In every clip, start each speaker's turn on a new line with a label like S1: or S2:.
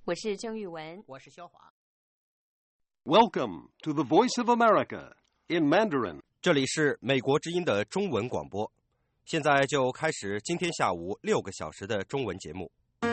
S1: 我是郑玉文，
S2: 我是肖华。
S3: Welcome to the Voice of America in Mandarin.
S4: 这里是美国之音的中文广播，现在就开始今天下午6个小时的中文节目。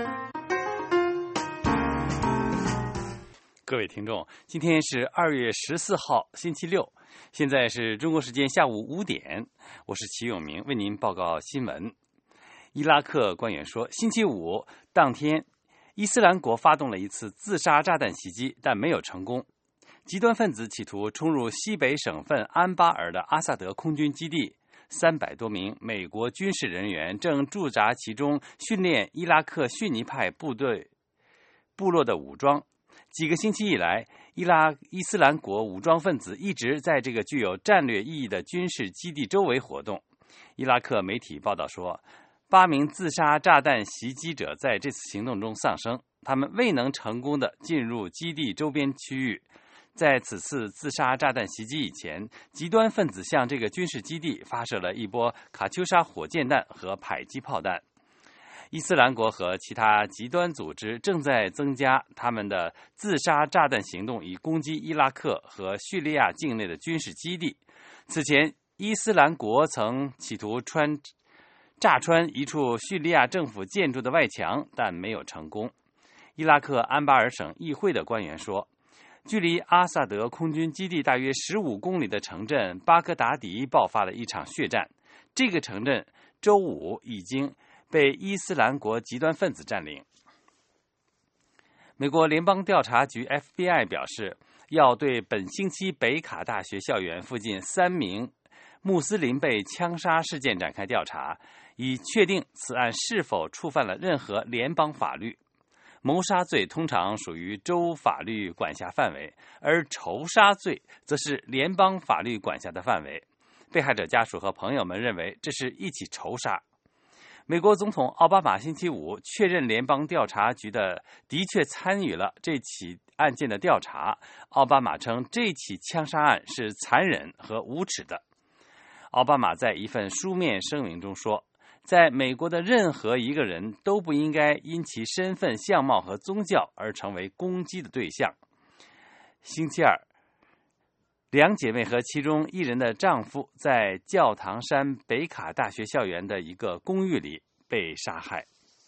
S5: 各位听众，今天是2月14号，星期六，现在是中国时间下午5点，我是齐永明，为您报告新闻。伊拉克官员说，星期五当天，伊斯兰国发动了一次自杀炸弹袭击，但没有成功。极端分子企图冲入西北省份安巴尔的阿萨德空军基地，300多名美国军事人员正驻扎其中，训练伊拉克逊尼派部落的武装。几个星期以来，伊斯兰国武装分子一直在这个具有战略意义的军事基地周围活动。伊拉克媒体报道说，8名自杀炸弹袭击者在这次行动中丧生，他们未能成功地进入基地周边区域。在此次自杀炸弹袭击以前，极端分子向这个军事基地发射了一波卡秋莎火箭弹和迫击炮弹。伊斯兰国和其他极端组织正在增加他们的自杀炸弹行动，以攻击伊拉克和叙利亚境内的军事基地。此前，伊斯兰国曾企图炸穿一处叙利亚政府建筑的外墙，但没有成功。伊拉克安巴尔省议会的官员说，距离阿萨德空军基地大约15公里的城镇巴格达迪爆发了一场血战。这个城镇周五已经被伊斯兰国极端分子占领。美国联邦调查局 FBI 表示，要对本星期北卡大学校园附近3名穆斯林被枪杀事件展开调查，以确定此案是否触犯了任何联邦法律。谋杀罪通常属于州法律管辖范围，而仇杀罪则是联邦法律管辖的范围。被害者家属和朋友们认为这是一起仇杀。美国总统奥巴马星期五确认联邦调查局的确参与了这起案件的调查。奥巴马称这起枪杀案是残忍和无耻的。奥巴马在一份书面声明中说，在美国的任何一个人都不应该因其身份、相貌和宗教而成为攻击的对象。星期二，2姐妹和其中1人的丈夫在教堂山北卡大学校园的一个公寓里被杀害。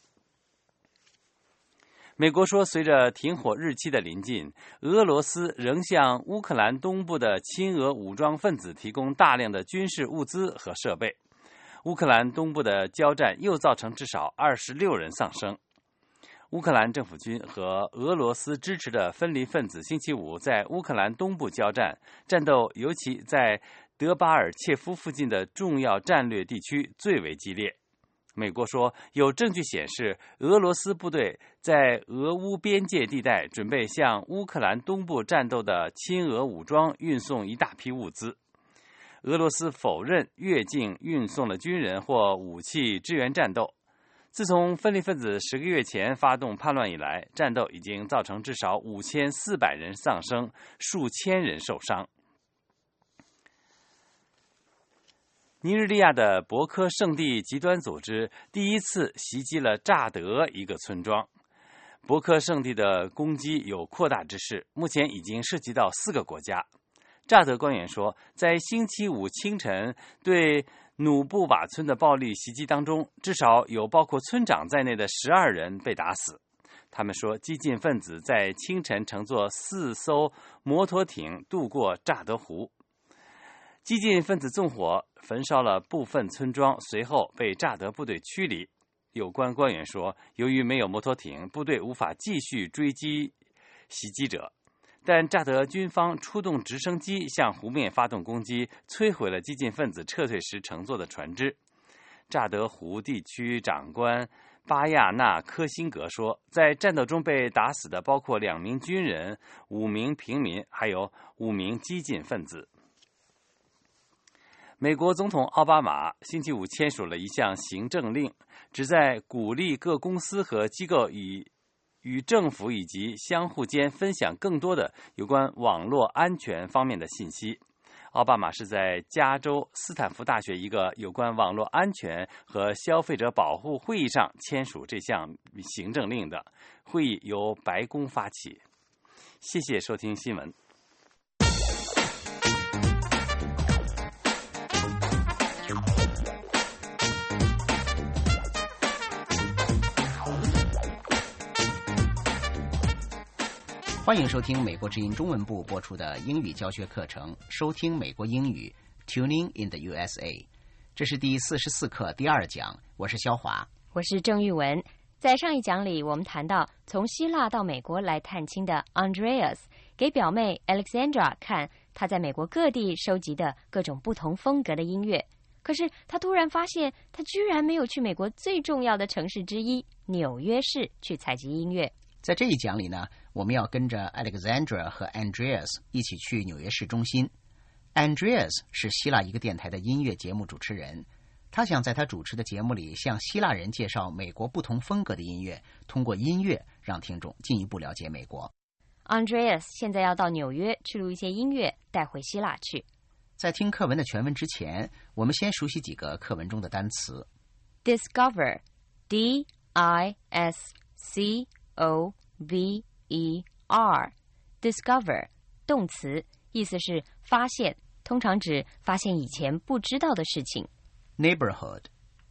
S5: 美国说，随着停火日期的临近，俄罗斯仍向乌克兰东部的亲俄武装分子提供大量的军事物资和设备。乌克兰东部的交战又造成至少26人丧生。乌克兰政府军和俄罗斯支持的分离分子星期五在乌克兰东部交战，战斗尤其在德巴尔切夫附近的重要战略地区最为激烈。美国说，有证据显示，俄罗斯部队在俄乌边界地带准备向乌克兰东部战斗的亲俄武装运送一大批物资。俄罗斯否认越境运送了军人或武器支援战斗。自从分离分子10个月前发动叛乱以来，战斗已经造成至少5400人丧生，数千人受伤。尼日利亚的博科圣地极端组织第一次袭击了乍得一个村庄。博科圣地的攻击有扩大之势，目前已经涉及到4个国家。乍得官员说，在星期五清晨对努布瓦村的暴力袭击当中，至少有包括村长在内的12人被打死。他们说，激进分子在清晨乘坐4艘摩托艇渡过乍得湖。激进分子纵火焚烧了部分村庄，随后被乍得部队驱离。有关官员说，由于没有摩托艇，部队无法继续追击袭击者。但乍得军方出动直升机向湖面发动攻击，摧毁了激进分子撤退时乘坐的船只。乍得湖地区长官巴亚纳科辛格说，在战斗中被打死的包括2名军人、5名平民，还有5名激进分子。美国总统奥巴马星期五签署了一项行政令，旨在鼓励各公司和机构与政府以及相互间分享更多的有关网络安全方面的信息。 奥巴马是在加州斯坦福大学一个有关网络安全和消费者保护会议上签署这项行政令的。会议由白宫发起。谢谢收听新闻。
S1: 欢迎收听美国之音中文部播出的英语教学课程，收听美国英语 Tuning in the USA。 这是第44课第2讲，我是肖华，
S2: 我是郑玉文。在上一讲里，我们谈到从希腊到美国来探亲的 Andreas 给表妹 Alexandra 看他在美国各地收集的各种不同风格的音乐，可是他突然发现他居然没有去美国最重要的城市之一纽约市去采集音乐。
S1: 在这一讲里呢，我们要跟着 Alexandra 和 Andreas 一起去纽约市中心。Andreas 是希腊一个电台的音乐节目主持人，他想在他主持的节目里向希腊人介绍美国不同风格的音乐，通过音乐让听众进一步了解美国。
S2: Andreas 现在要到纽约去录一些音乐带回希腊去。
S1: 在听课文的全文之前，我们先熟悉几个课文中的单词。
S2: Discover D-I-S-C-O-V-E-R Discover 动词，意思是发现，通常指发现以前不知道的事情。
S1: Neighborhood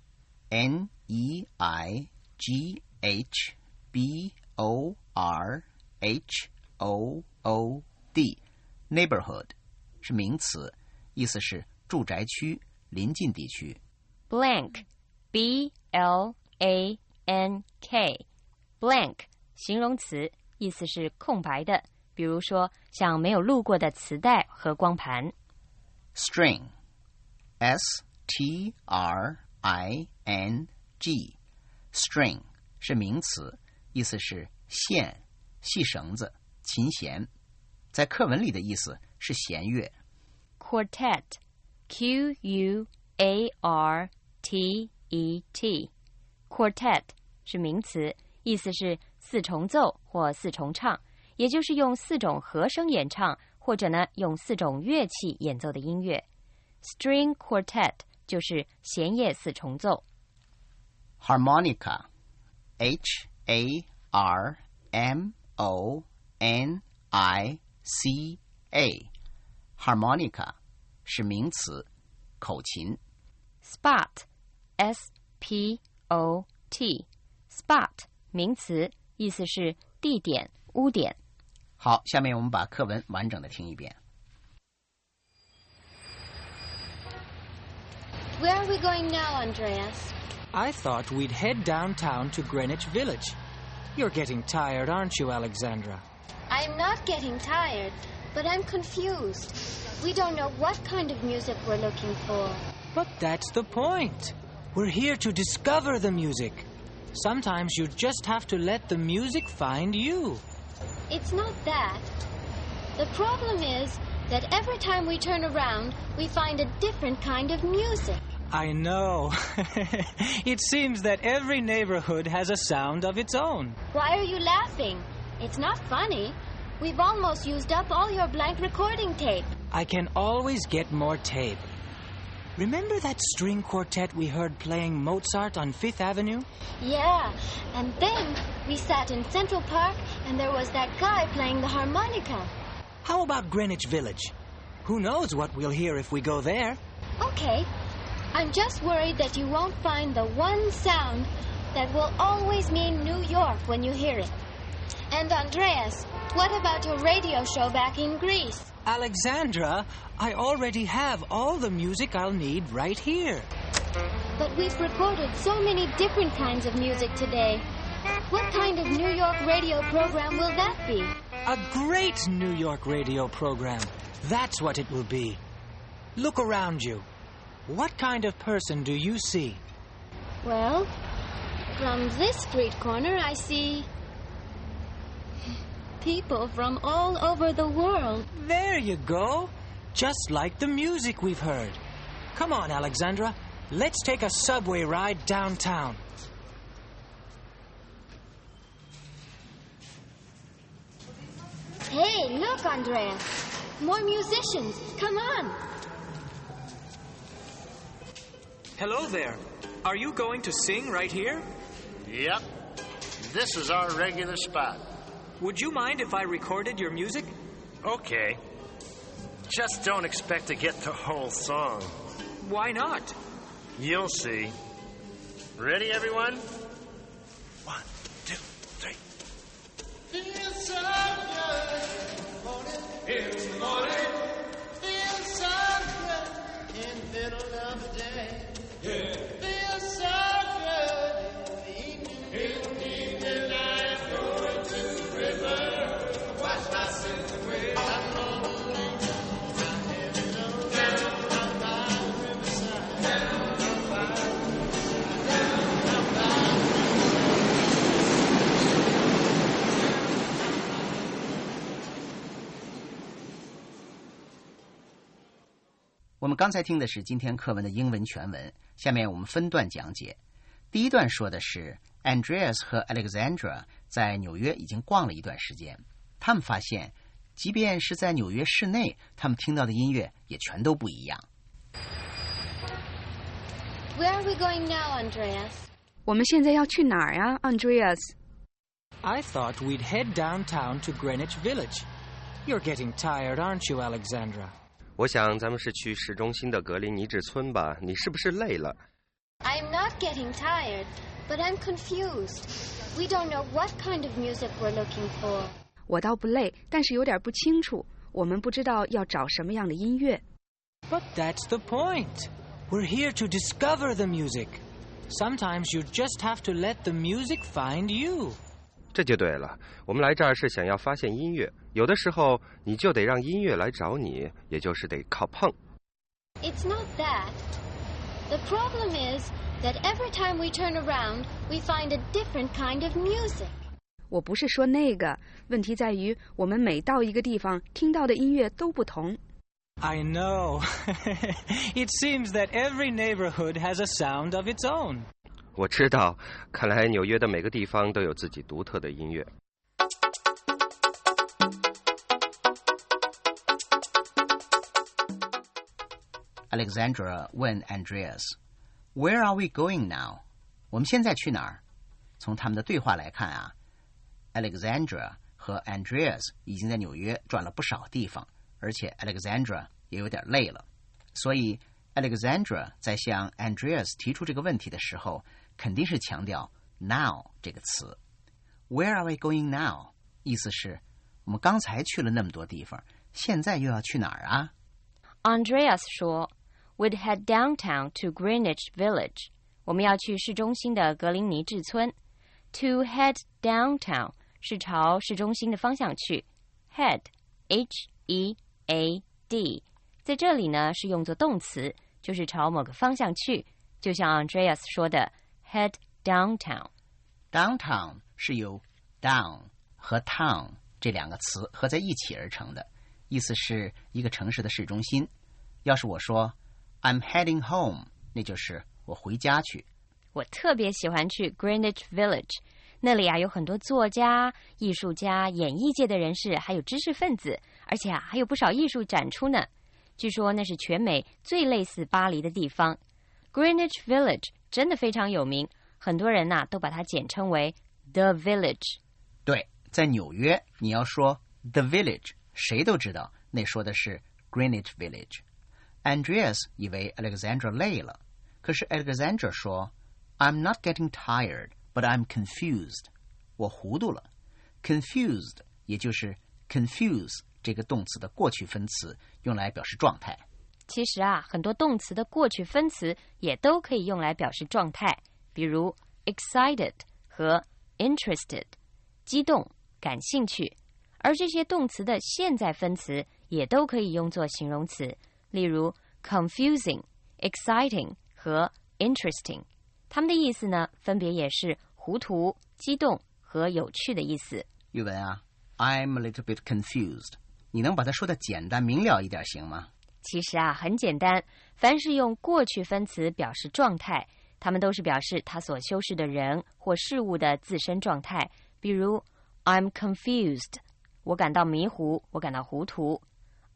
S1: N-E-I-G-H-B-O-R-H-O-O-D Neighborhood 是名词，意思是住宅区、邻近地区。
S2: Blank B-L-A-N-K Blank 形容词，意思是空白的，比如说像没有录过的磁带和光盘。
S1: String S-T-R-I-N-G String 是名词，意思是线、细绳子、琴弦，在课文里的意思是弦乐。
S2: Quartet Q-U-A-R-T-E-T Quartet 是名词，意思是四重奏或四重唱，也就是用4种和声演唱，或者呢用4种乐器演奏的音乐。 String Quartet 就是弦乐四重奏。
S1: Harmonica H-A-R-M-O-N-I-C-A Harmonica 是名词，口琴。
S2: Spot S-P-O-T Spot 名词，意思是地点、污点。
S1: 好，下面我们把课文完整的听一遍。
S6: Where are we going now, Andreas?
S7: I thought we'd head downtown to Greenwich Village. You're getting tired, aren't you, Alexandra?
S6: I'm not getting tired, but I'm confused. We don't know what kind of music we're looking for.
S7: But that's the point. We're here to discover the music. Sometimes you just have to let the music find you.
S6: It's not that. The problem is that every time we turn around, we find a different kind of music.
S7: I know. It seems that every neighborhood has a sound of its own.
S6: Why are you laughing? It's not funny. We've almost used up all your blank recording tape.
S7: I can always get more tape. Remember that string quartet we heard playing Mozart on Fifth Avenue?
S6: Yeah, and then we sat in Central Park and there was that guy playing the harmonica.
S7: How about Greenwich Village? Who knows what we'll hear if we go there?
S6: Okay. I'm just worried that you won't find the one sound that will always mean New York when you hear it. And Andreas, what about your radio show back in Greece?
S7: Alexandra, I already have all the music I'll need right here.
S6: But we've recorded so many different kinds of music today. What kind of New York radio program will that be?
S7: A great New York radio program. That's what it will be. Look around you. What kind of person do you see?
S6: Well, from this street corner I see people from all over the world.
S7: There you go. Just like the music we've heard. Come on, Alexandra. Let's take a subway ride downtown.
S6: Hey, look, Andreas. More musicians. Come on.
S7: Hello there. Are you going to sing right here?
S8: Yep. This is our regular spot.
S7: Would you mind if I recorded your music?
S8: Okay. Just don't expect to get the whole song.
S7: Why not?
S8: You'll see. Ready, everyone? 1, 2, 3. Feels so good. In the morning. Feels so good. In the middle of the day. Yeah. Feels so good. In the evening. In the evening, I'm going to the river. Wash my sins away. I'm rolling down heaven down by the riverside. Down by the riverside. Down by the riverside.
S1: 我们刚才听的是今天课文的英文全文，下面我们分段讲解。第一段说的是 Andreas 和 Alexandra 在纽约已经逛了一段时间，他们发现即便是在纽约市内，他们听到的音乐也全都不一样。
S6: Where are we going now, Andreas?
S9: 我们现在要去哪儿呀 ，Andreas？
S7: I thought we'd head downtown to Greenwich Village. You're getting tired, aren't you, Alexandra?
S4: 我想咱们是去市中心的格林尼治村吧？你是不是累了？
S6: I'm not getting tired, but I'm confused. We don't know what kind of music we're looking for.
S9: 我倒不累，但是有点不清楚，我们不知道要找什么样的音乐。
S7: But that's the point. We're here to discover the music. Sometimes you just have to let the music find you.
S4: 这就对了，我们来这儿是想要发现音乐，有的时候你就得让音乐来找你，也就是得靠碰。
S6: It's not that. The problem is that every time we turn around, we find a different kind of music.
S9: 我不是说那个，问题在于我们每到一个地方听到的音乐都不同。
S7: I know. It seems that every neighborhood has a sound of its own.
S4: 我知道，看来纽约的每个地方都有自己独特的音乐。
S1: Alexandra 问 Andreas Where are we going now? 我们现在去哪儿？从他们的对话来看啊 Alexandra 和 Andreas 已经在纽约转了不少地方，而且 Alexandra 也有点累了，所以 Alexandra 在向 Andreas 提出这个问题的时候，肯定是强调 now 这个词。 Where are we going now? 意思是我们刚才去了那么多地方，现在又要去哪儿啊？
S2: Andreas 说 We'd head downtown to Greenwich Village. 我们要去市中心的格林尼治村。 To head downtown 是朝市中心的方向去。 Head, H-E-A-D 在这里呢是用作动词，就是朝某个方向去，就像 Andreas 说的 head downtown。
S1: Downtown 是由 down 和 town 这两个词合在一起而成的，意思是一个城市的市中心。要是我说 I'm heading home， 那就是我回家去。
S2: 我特别喜欢去 Greenwich Village， 那里啊有很多作家、艺术家、演艺界的人士，还有知识分子，而且还有不少艺术展出呢。据说那是全美最类似巴黎的地方。 Greenwich Village 真的非常有名，很多人都把它简称为 The Village。
S1: 对，在纽约你要说 The Village， 谁都知道那说的是 Greenwich Village。Andreas 以为 Alexandra 累了，可是 Alexandra 说 I'm not getting tired, but I'm confused。 我糊涂了。 Confused 也就是 confuse 这个动词的过去分词，用来表示状态。
S2: 其实很多动词的过去分词也都可以用来表示状态，比如 excited 和 interested， 激动、感兴趣。而这些动词的现在分词也都可以用作形容词，例如 confusing、exciting 和 interesting， 它们的意思呢，分别也是糊涂、激动和有趣的意思。
S1: 语文I'm a little bit confused， 你能把它说的简单明了一点行吗？
S2: 其实很简单，凡是用过去分词表示状态，它们都是表示它所修饰的人或事物的自身状态。比如 I'm confused， 我感到迷糊，我感到糊涂。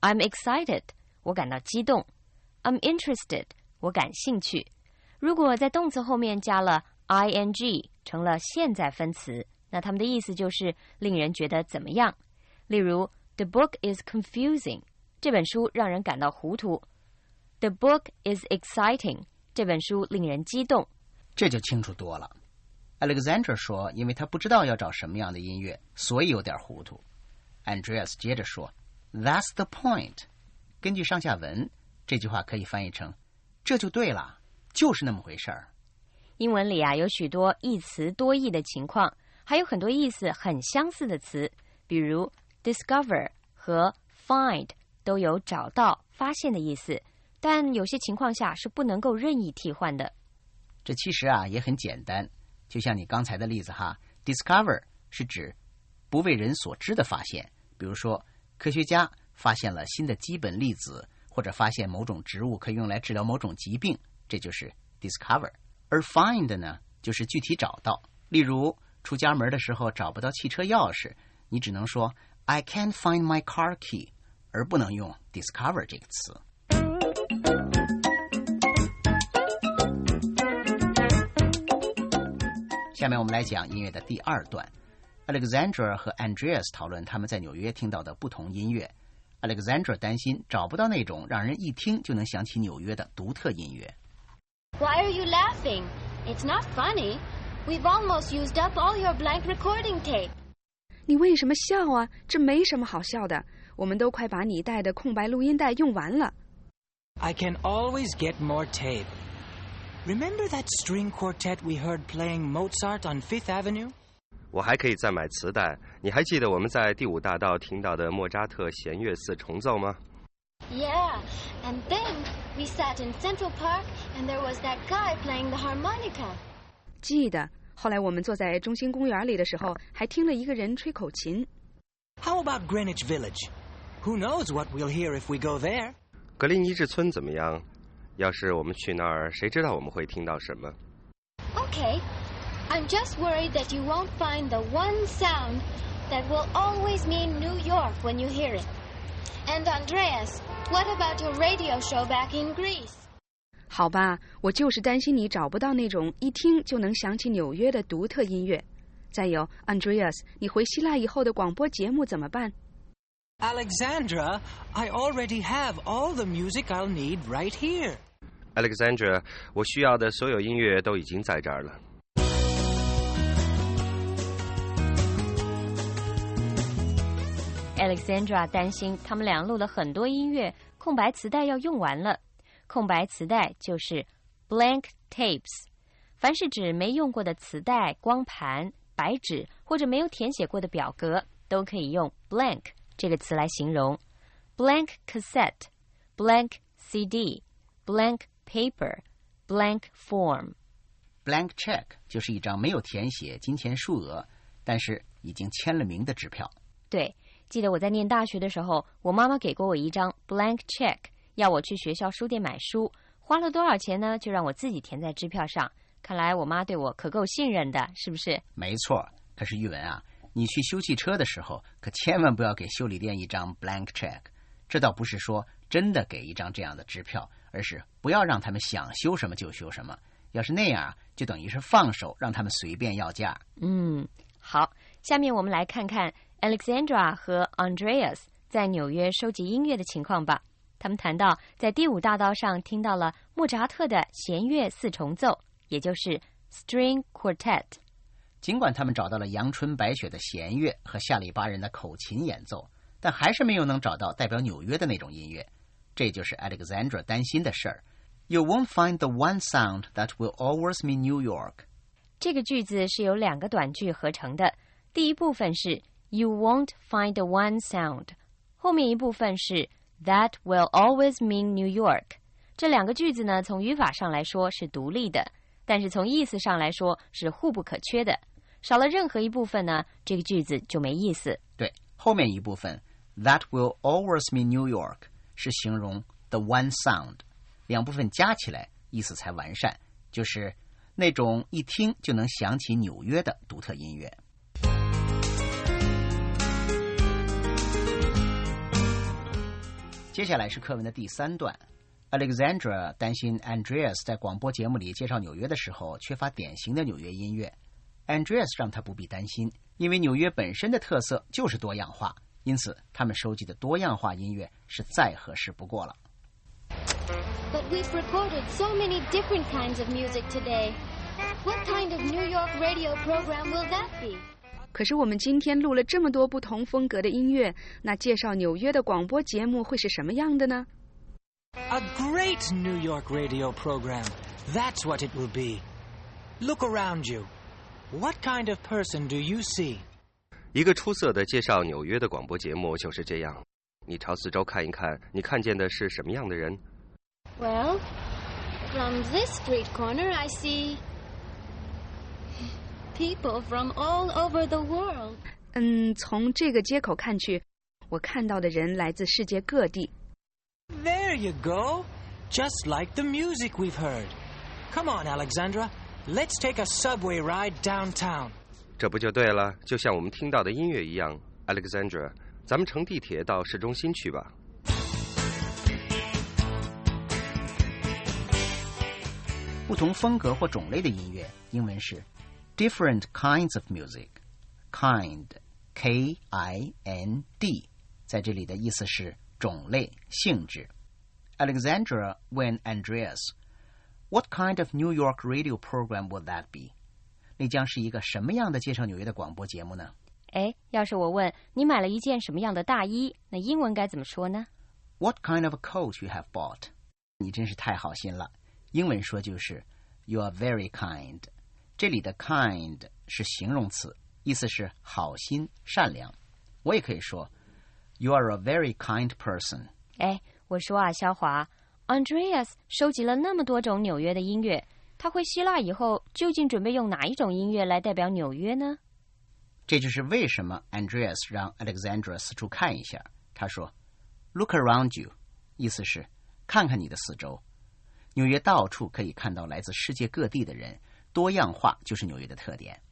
S2: I'm excited， 我感到激动。I'm interested， 我感兴趣。如果在动词后面加了 ing， 成了现在分词，那它们的意思就是令人觉得怎么样。例如 The book is confusing， 这本书让人感到糊涂。The book is exciting， 这本书令人激动。
S1: 这就清楚多了。Alexandra 说，因为他不知道要找什么样的音乐，所以有点糊涂。Andreas 接着说 That's the point。 根据上下文，这句话可以翻译成这就对了，就是那么回事儿。
S2: 英文里有许多一词多义的情况，还有很多意思很相似的词，比如 discover 和 find 都有找到、发现的意思，但有些情况下是不能够任意替换的。
S1: 这其实也很简单，就像你刚才的例子哈 ，discover 是指不为人所知的发现，比如说科学家发现了新的基本粒子，或者发现某种植物可以用来治疗某种疾病，这就是 discover。而 find 呢，就是具体找到。例如出家门的时候找不到汽车钥匙，你只能说 I can't find my car key， 而不能用 discover 这个词。下面我们来讲音乐的第二段。Alexandra 和 Andreas 讨论他们在纽约听到的不同音乐。Alexandra 担心找不到那种让人一听就能想起纽约的独特音乐。
S6: Why are you laughing? It's not funny. We've almost used up all your blank recording tape.
S9: 你为什么笑啊？这没什么好笑的，我们都快把你带的空白录音带用完了。
S7: I can always get more tape. Remember that string quartet we heard playing Mozart on Fifth Avenue?
S4: 我还可以再买磁带。你还记得我们在第五大道听到的莫扎特弦乐四重奏吗？
S6: Yeah, and then we sat in Central Park and there was that guy playing the harmonica.
S9: 记得，后来我们坐在中心公园里的时候，还听了一个人吹口琴。
S7: How about Greenwich Village? Who knows what we'll hear if we go there?
S4: 格林尼治村怎么样？要是我们去那儿，谁知道我们会听到什么？
S6: Okay, I'm just worried that you won't find the one sound that will always mean New York when you hear it. And Andreas, what about your radio show back in Greece?
S9: 好吧，我就是担心你找不到那种一听就能想起纽约的独特音乐。再有 Andreas， 你回希腊以后的广播节目怎么办？
S7: Alexandra, I already have all the music I'll need right here.
S4: Alexandra, 我需要的所有音乐都已经在这儿了。
S2: Alexandra 担心他们俩录了很多音乐，空白磁带要用完了。空白磁带就是 blank tapes， 凡是指没用过的磁带、光盘、白纸或者没有填写过的表格，都可以用 blank 这个词来形容。blank cassette, blank CD, blank paper, blank form。blank
S1: check 就是一张没有填写金钱数额，但是已经签了名的支票。
S2: 对，记得我在念大学的时候，我妈妈给过我一张 blank check， 要我去学校书店买书，花了多少钱呢？就让我自己填在支票上。看来我妈对我可够信任的，是不是？
S1: 没错。可是玉文啊，你去修汽车的时候，可千万不要给修理店一张 blank check。这倒不是说真的给一张这样的支票，而是不要让他们想修什么就修什么。要是那样，就等于是放手让他们随便要价。
S2: 好，下面我们来看看 Alexandra 和 Andreas 在纽约收集音乐的情况吧。他们谈到在第五大道上听到了莫扎特的弦乐四重奏，也就是 string quartet。
S1: 尽管他们找到了阳春白雪的弦乐和下里巴人的口琴演奏，但还是没有能找到代表纽约的那种音乐。这就是 Alexandra 担心的事儿。You won't find the one sound that will always mean New York。
S2: 这个句子是由两个短句合成的，第一部分是 You won't find the one sound， 后面一部分是 That will always mean New York。 这两个句子呢，从语法上来说是独立的，但是从意思上来说是互不可缺的。少了任何一部分呢，这个句子就没意思。
S1: 对，后面一部分 That will always mean New York 是形容 the one sound， 两部分加起来意思才完善，就是那种一听就能想起纽约的独特音乐。 接下来是课文的第3段。Alexandra 担心 Andreas 在广播节目里介绍纽约的时候缺乏典型的纽约音乐。Andreas 让他不必担心，因为纽约本身的特色就是多样化，因此他们收集的多样化音乐是再合适不过了。
S6: But we've recorded so many different kinds of music today. What kind of New York radio program will that be?
S9: 可是我们今天录了这么多不同风格的音乐，那介绍纽约的广播节目会是什么样的呢？
S7: A great New York radio program. That's what it will be. Look around you. What kind of person do you see?
S4: 一个出色的介绍纽约的广播节目就是这样。你朝四周看一看，你看见的是什么样的人？
S6: Well, from this street corner I see people from all over the world.
S9: 从这个街口看去，我看到的人来自世界各地。
S7: There you go. Just like the music we've heard. Come on, Alexandra. Let's take a subway ride downtown.
S4: 这不就对了，就像我们听到的音乐一样。Alexandra， 咱们乘地铁到市中心去吧。
S1: 不同风格或种类的音乐，英文是 different kinds of music. Kind, K-I-N-D， 在这里的意思是种类、性质。Alexandra问 Andreas, What kind of New York radio program would that be? 那将是一个什么样的介绍纽约的广播节目呢？
S2: 要是我问你买了一件什么样的大衣，那英文该怎么说呢？
S1: What kind of a coat you have bought? 你真是太好心了。英文说就是 You are very kind. 这里的 kind 是形容词，意思是好心、善良。我也可以说 You are a very kind person.
S2: 我说啊，肖华 Andreas 收集了那么多种纽约的音乐，他回希腊以后究竟准备用哪一种音乐来代表纽约呢？
S1: 这就是为什么 Andreas 让 Alexandra 四处看一下。他说 Look around you， 意思是看看你的四周。纽约到处可以看到来自世界各地的人，多样化就是纽约的特点。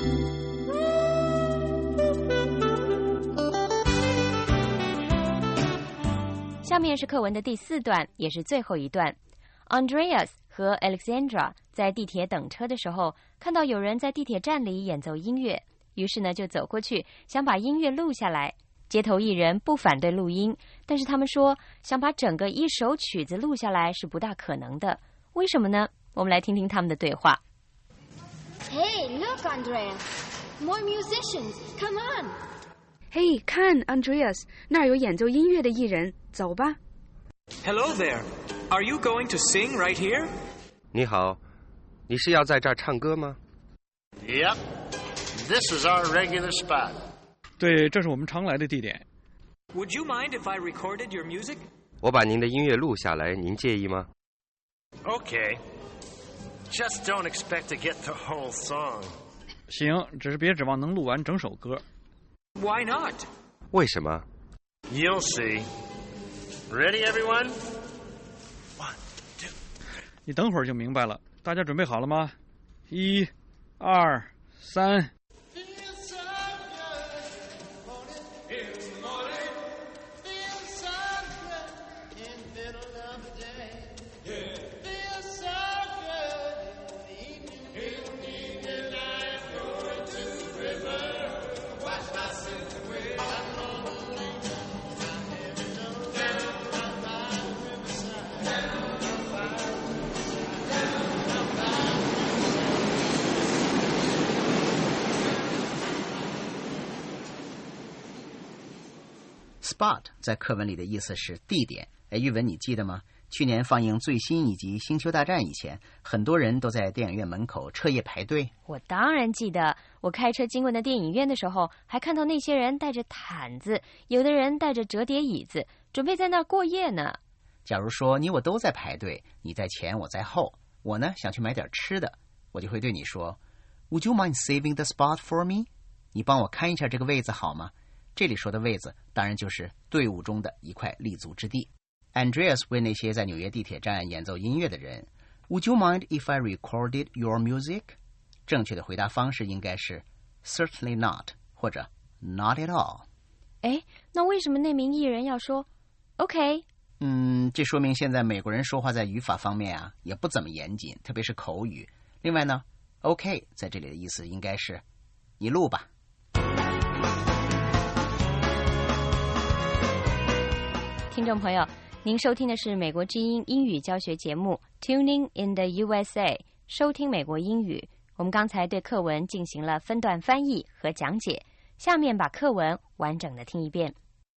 S2: 下面是课文的第4段，也是最后一段。Andreas 和 Alexandra 在地铁等车的时候，看到有人在地铁站里演奏音乐，于是呢就走过去，想把音乐录下来。街头艺人不反对录音，但是他们说想把整个一首曲子录下来是不大可能的。为什么呢？我们来听听他们的对话。
S6: Hey, look, Andreas. More musicians. Come on.
S9: 嘿，看 Andreas， 那儿有演奏音乐的艺人，走吧。
S7: Hello there. Are you going to sing right here?
S4: 你好，你是要在这儿唱歌吗？
S8: Yep. This is our regular spot.
S10: 对，这是我们常来的地点。
S7: Would you mind if I recorded your music?
S4: 我把您的音乐录下来，您介意吗？
S8: Okay. Just don't expect to get the whole song.
S10: 行，只是别指望能录完整首歌。
S7: Why not?
S4: 为什么？
S8: You'll see. Ready, everyone? 1, 2.
S10: 你等会儿就明白了。大家准备好了吗？1、2、3。
S1: Spot 在课文里的意思是地点。玉文你记得吗？去年放映最新一集《星球大战》以前，很多人都在电影院门口彻夜排队。
S2: 我当然记得，我开车经过那电影院的时候，还看到那些人带着毯子，有的人带着折叠椅子，准备在那儿过夜呢。
S1: 假如说你我都在排队，你在前，我在后，我呢想去买点吃的，我就会对你说 Would you mind saving the spot for me？ 你帮我看一下这个位子好吗？这里说的位子当然就是队伍中的一块立足之地。Andreas 问那些在纽约地铁站演奏音乐的人 Would you mind if I recorded your music？ 正确的回答方式应该是 Certainly not 或者 Not at all。
S2: 那为什么那名艺人要说 OK。
S1: 这说明现在美国人说话在语法方面啊也不怎么严谨，特别是口语。另外呢 OK 在这里的意思应该是你录吧。
S2: 听众朋友，您收听的是美国之音英语教学节目 Tuning in the USA， 收听美国英语。我们刚才对课文进行了分段翻译和讲解，下面把课文完整的听一遍。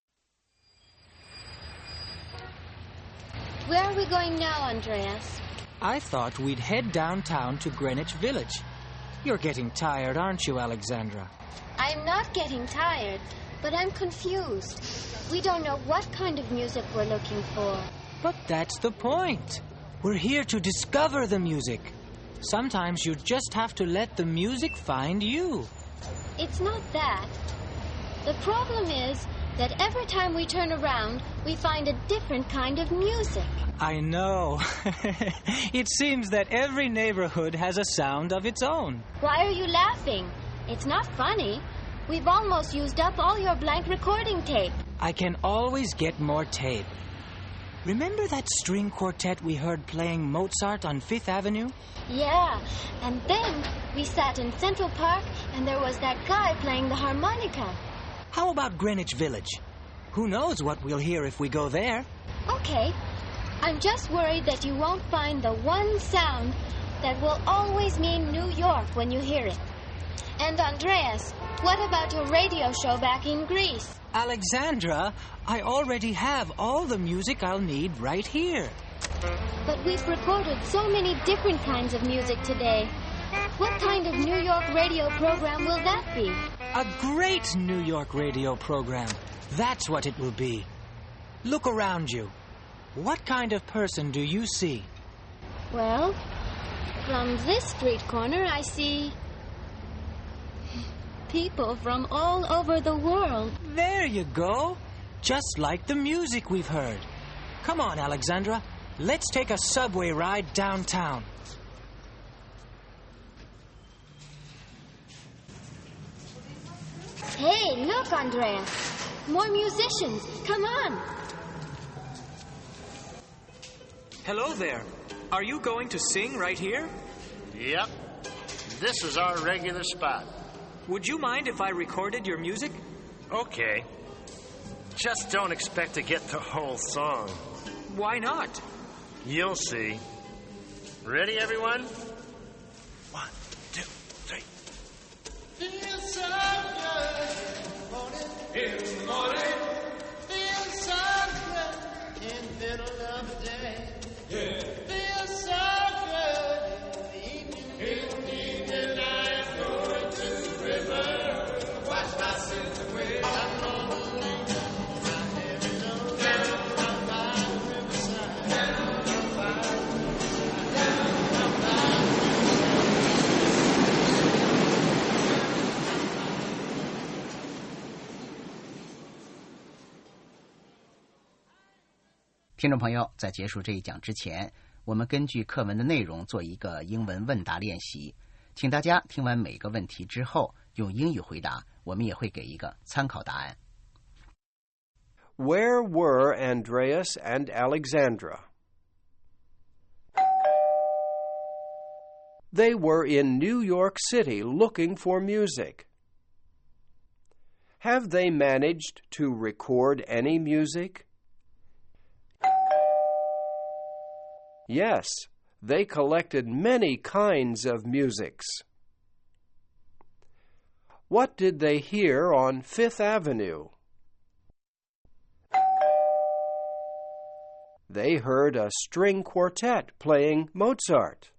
S6: Where are we going now, Andreas?
S7: I thought we'd head downtown to Greenwich Village. You're getting tired, aren't you, Alexandra?
S6: I'm not getting tired, but I'm confused. We don't know what kind of music we're looking for.
S7: But that's the point. We're here to discover the music. Sometimes you just have to let the music find you.
S6: It's not that. The problem is that every time we turn around, we find a different kind of music.
S7: I know. It seems that every neighborhood has a sound of its own.
S6: Why are you laughing? It's not funny. We've almost used up all your blank recording tape.
S7: I can always get more tape. Remember that string quartet we heard playing Mozart on Fifth Avenue?
S6: Yeah, and then we sat in Central Park and there was that guy playing the harmonica.
S7: How about Greenwich Village? Who knows what we'll hear if we go there?
S6: Okay. I'm just worried that you won't find the one sound that will always mean New York when you hear it. And Andreas, what about your radio show back in Greece?
S7: Alexandra, I already have all the music I'll need right here.
S6: But we've recorded so many different kinds of music today. What kind of New York radio program will that be?
S7: A great New York radio program. That's what it will be. Look around you. What kind of person do you see?
S6: Well, from this street corner I see people from all over the world.
S7: There you go. Just like the music we've heard. Come on, Alexandra. Let's take a subway ride downtown.
S6: Hey, look, Andreas. More musicians. Come on.
S7: Hello there. Are you going to sing right here?
S8: Yep. This is our regular spot.
S7: Would you mind if I recorded your music?
S8: Okay. Just don't expect to get the whole song.
S7: Why not?
S8: You'll see. Ready, everyone? 1, 2, 3. Feels so good in the morning. Feels so good in the middle of the day. Yeah. Feels so good in the evening. In the evening, I'm going to the river. Wash my sins away. I'm gonna leave my head alone. Down by the riverside. Down by the riverside. Down by the riverside.
S1: 听众朋友，在结束这一讲之前，我们根据课文的内容做一个英文问答练习，请大家听完每个问题之后用英语回答，我们也会给一个参考答案。
S3: Where were Andreas and Alexandra? They were in New York City looking for music. Have they managed to record any music? Yes, they collected many kinds of musics. What did they hear on Fifth Avenue? They heard a string quartet playing Mozart.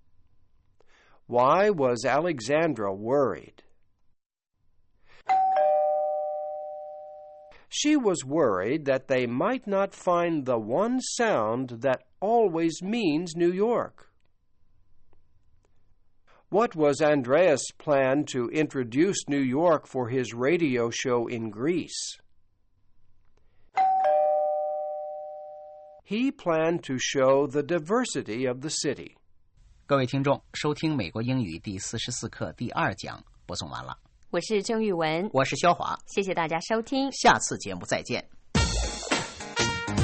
S3: Why was Alexandra worried? She was worried that they might not find the one sound that always means New York. What was Andreas' plan to introduce New York for his radio show in Greece? He planned to show the diversity of the city.
S1: 各位听众，收听美国英语第44课第2讲播送完了。
S2: 我是郑玉文，
S1: 我是肖华，
S2: 谢谢大家收听，
S1: 下次节目再见。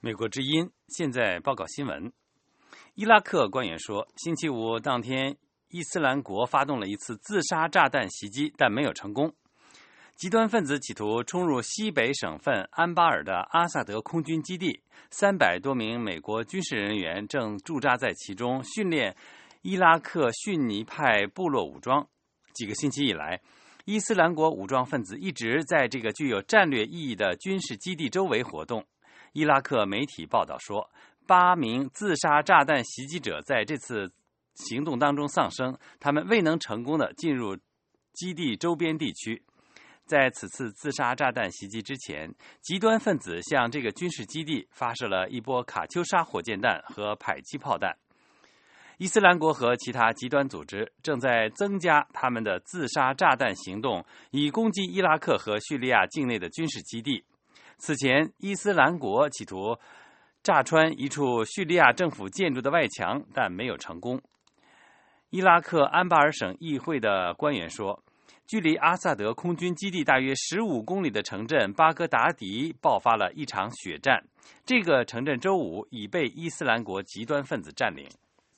S5: 美国之音现在报告新闻。伊拉克官员说，星期五当天，伊斯兰国发动了一次自杀炸弹袭击，但没有成功。极端分子企图冲入西北省份安巴尔的阿萨德空军基地，300多名美国军事人员正驻扎在其中，训练伊拉克逊尼派部落武装。几个星期以来，伊斯兰国武装分子一直在这个具有战略意义的军事基地周围活动。伊拉克媒体报道说，8名自杀炸弹袭击者在这次行动当中丧生，他们未能成功地进入基地周边地区。在此次自杀炸弹袭击之前，极端分子向这个军事基地发射了一波卡秋莎火箭弹和迫击炮弹。伊斯兰国和其他极端组织正在增加他们的自杀炸弹行动，以攻击伊拉克和叙利亚境内的军事基地。此前，伊斯兰国企图炸穿一处叙利亚政府建筑的外墙，但没有成功。伊拉克安巴尔省议会的官员说，距离阿萨德空军基地大约15公里的城镇巴格达迪爆发了一场血战，这个城镇周五已被伊斯兰国极端分子占领。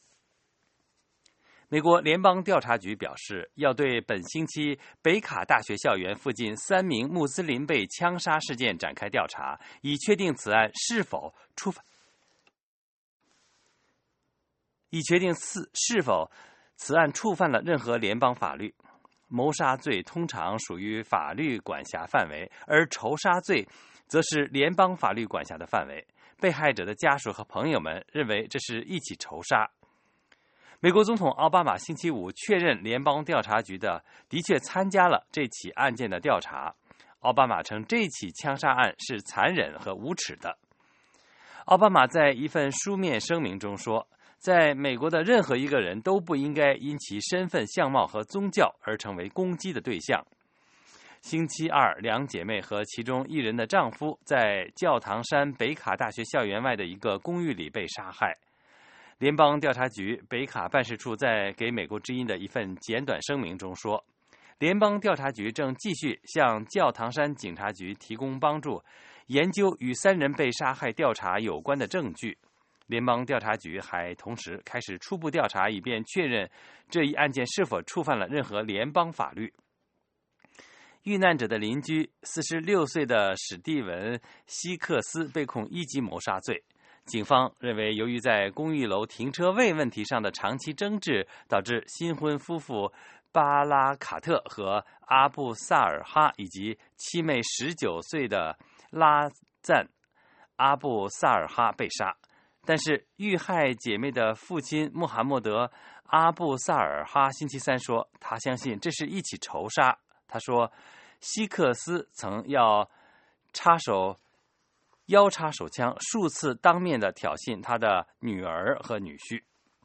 S5: 美国联邦调查局表示，要对本星期北卡大学校园附近3名穆斯林被枪杀事件展开调查，以确定此案是否此案触犯了任何联邦法律。谋杀罪通常属于法律管辖范围，而仇杀罪则是联邦法律管辖的范围。被害者的家属和朋友们认为这是一起仇杀。美国总统奥巴马星期五确认联邦调查局的确参加了这起案件的调查。奥巴马称这起枪杀案是残忍和无耻的。奥巴马在一份书面声明中说，在美国的任何一个人都不应该因其身份、相貌和宗教而成为攻击的对象。星期二，2姐妹和其中一人的丈夫在教堂山北卡大学校园外的一个公寓里被杀害。联邦调查局北卡办事处在给美国之音的一份简短声明中说，联邦调查局正继续向教堂山警察局提供帮助，研究与3人被杀害调查有关的证据。联邦调查局还同时开始初步调查，以便确认这一案件是否触犯了任何联邦法律。遇难者的邻居46岁的史蒂文·希克斯被控1级谋杀罪。警方认为，由于在公寓楼停车位问题上的长期争执，导致新婚夫妇巴拉卡特和阿布萨尔哈以及妻妹19岁的拉赞阿布萨尔哈被杀。但是遇害姐妹的父亲穆罕默德阿布萨尔哈星期三说，他相信这是一起仇杀。他说，希克斯曾腰插手枪，数次当面的挑衅他的女儿和女婿。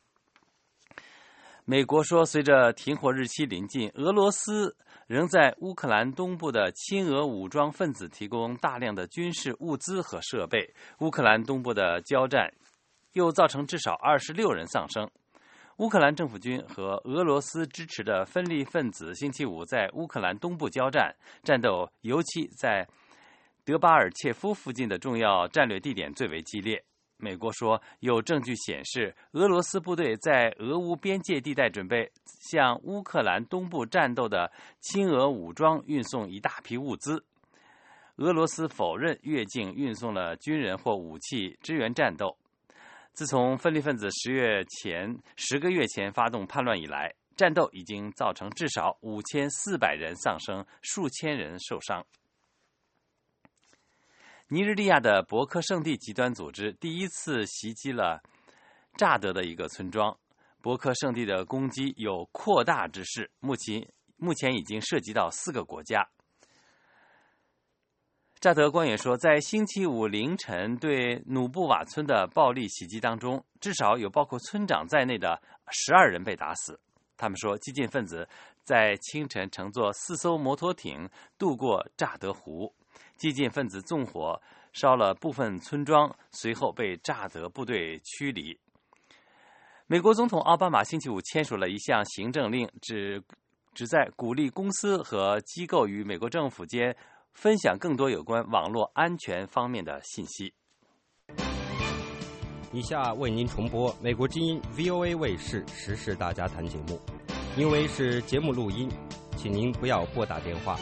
S5: 美国说，随着停火日期临近，俄罗斯仍在乌克兰东部的亲俄武装分子提供大量的军事物资和设备。乌克兰东部的交战又造成至少26人丧生。乌克兰政府军和俄罗斯支持的分离分子星期五在乌克兰东部交战，战斗尤其在德巴尔切夫附近的重要战略地点最为激烈。美国说，有证据显示，俄罗斯部队在俄乌边界地带准备向乌克兰东部战斗的亲俄武装运送一大批物资。俄罗斯否认越境运送了军人或武器支援战斗。自从分离分子10个月前发动叛乱以来，战斗已经造成至少5400人丧生，数千人受伤。尼日利亚的博克圣地极端组织第一次袭击了乍得的一个村庄。博克圣地的攻击有扩大之势，目前已经涉及到4个国家。乍得官员说，在星期五凌晨对努布瓦村的暴力袭击当中，至少有包括村长在内的12人被打死。他们说，激进分子在清晨乘坐4艘摩托艇渡过乍得湖。激进分子纵火烧了部分村庄，随后被乍得部队驱离。美国总统奥巴马星期五签署了一项行政令，旨在鼓励公司和机构与美国政府间分享更多有关网络安全方面的信息。
S11: 以下为您重播美国之音 VOA 卫视时事大家谈节目，因为是节目录音，请您不要拨打电话。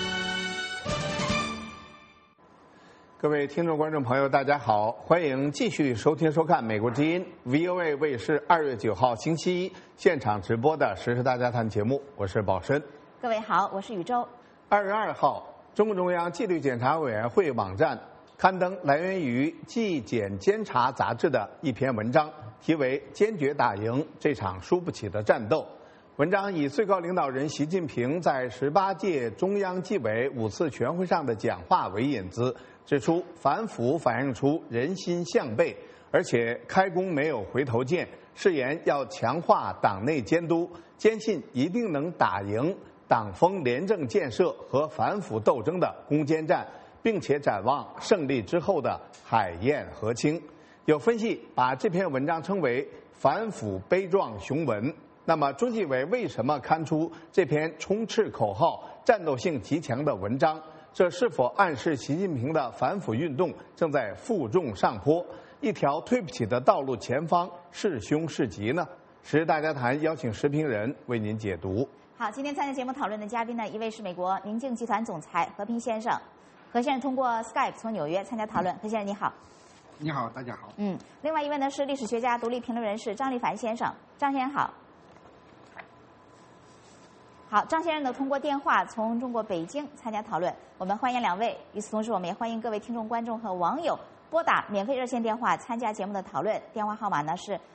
S12: 各位听众观众朋友大家好，欢迎继续收听收看美国之音 VOA 卫视2月9号星期一现场直播的时事大家谈节目，我是宝申。
S13: 各位好，我是宇宙。
S12: 2月2号，中共中央纪律检查委员会网站刊登来源于《纪检监察》杂志的一篇文章，题为《坚决打赢这场输不起的战斗》。文章以最高领导人习近平在18届中央纪委5次全会上的讲话为引子，指出反腐反映出人心向背，而且开弓没有回头箭，誓言要强化党内监督，坚信一定能打赢党风廉政建设和反腐斗争的攻坚战，并且展望胜利之后的海晏和清。有分析把这篇文章称为反腐悲壮雄文。那么中纪委为什么刊出这篇充斥口号、战斗性极强的文章？这是否暗示习近平的反腐运动正在负重上坡，一条退不起的道路前方是凶是吉呢？时事大家谈邀请时评人为您解读。
S13: 好，今天参加节目讨论的嘉宾呢，一位是美国明镜集团总裁何平先生，何先生通过 Skype 从纽约参加讨论。何先生你好。
S14: 你好，大家好。
S13: 另外一位呢是历史学家、独立评论人士张立凡先生，张先生好。好，张先生呢通过电话从中国北京参加讨论，我们欢迎两位。与此同时，我们也欢迎各位听众、观众和网友拨打免费热线电话参加节目的讨论，电话号码呢是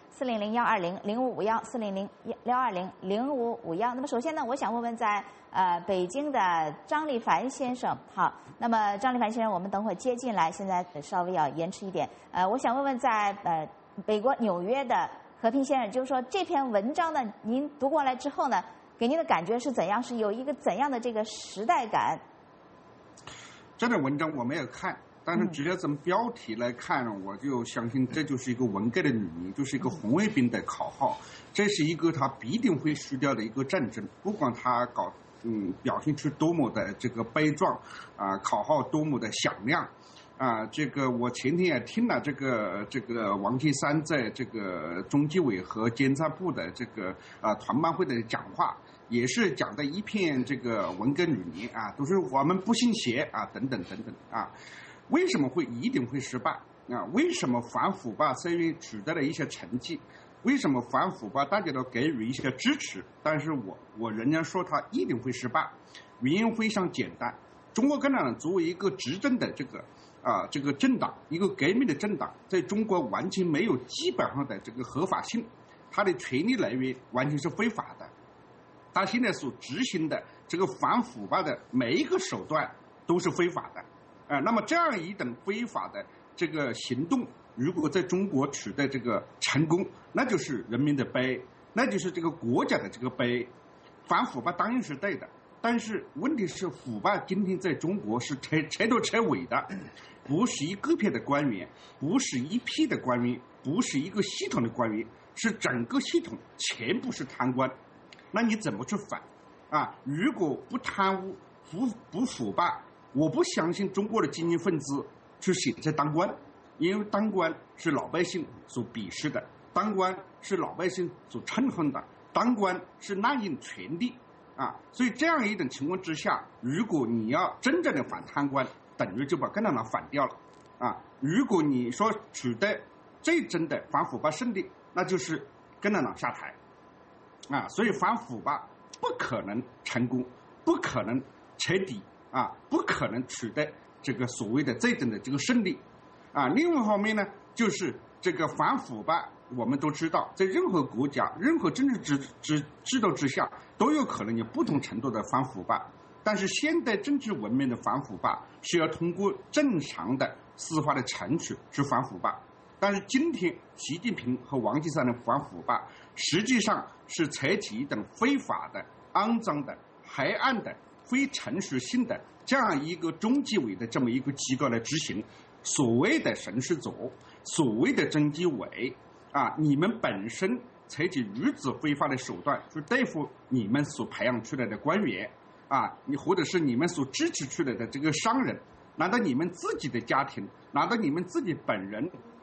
S13: 400-120-0551，400-620-0551。那么首先呢，我想问问在北京的张立凡先生。好，那么张立凡先生，我们等会儿接进来，现在稍微要延迟一点。我想问问在美国纽约的何平先生，就是说这篇文章呢，您读过来之后呢，给您的感觉是怎样？是有一个怎样的这个时代感？
S14: 这篇文章我没有看，但是直接从标题来看呢，我就相信这就是一个文革的女人，就是一个红卫兵的口号，这是一个他必定会输掉的一个战争，不管他表现出多么的这个悲壮口号多么的响亮这个我前天也听了这个王岐山在这个中纪委和监察部的这个团办会的讲话，也是讲的一片这个文革女人都是我们不信邪等等等等为什么一定会失败为什么反腐败虽然取得了一些成绩，为什么反腐败大家都给予一些支持，但是我仍然说它一定会失败？原因非常简单，中国共产党作为一个执政的这个政党，一个革命的政党，在中国完全没有基本上的这个合法性，它的权力来源完全是非法的。它现在所执行的这个反腐败的每一个手段都是非法的。那么这样一等非法的这个行动，如果在中国取得这个成功，那就是人民的悲，那就是这个国家的这个悲。反腐败当然是对的，但是问题是腐败今天在中国是彻头彻尾的，不是一个别的官员，不是一批的官员，不是一个系统的官员，是整个系统全部是贪官。那你怎么去反如果不贪污不腐败，我不相信中国的精英分子去选择当官，因为当官是老百姓所鄙视的，当官是老百姓所憎恨的，当官是滥用权力所以这样一种情况之下，如果你要真正的反贪官，等于就把共产党反掉了如果你说取得最真的反腐败胜利，那就是共产党下台所以反腐败不可能成功，不可能彻底不可能取得这个所谓的最真的这个胜利另外一方面呢，就是这个反腐败，我们都知道，在任何国家、任何政治制度之下，都有可能有不同程度的反腐败。但是现代政治文明的反腐败是要通过正常的司法的程序去反腐败。但是今天习近平和王岐山的反腐败，实际上是采取一种非法的、肮脏的、黑暗的、非程序性的这样一个中纪委的这么一个机构来执行。所谓的审视组，所谓的中纪委你们本身采取如此非法的手段去对付你们所培养出来的官员你或者是你们所支持出来的这个商人，难道你们自己的家庭，难道你们自己本人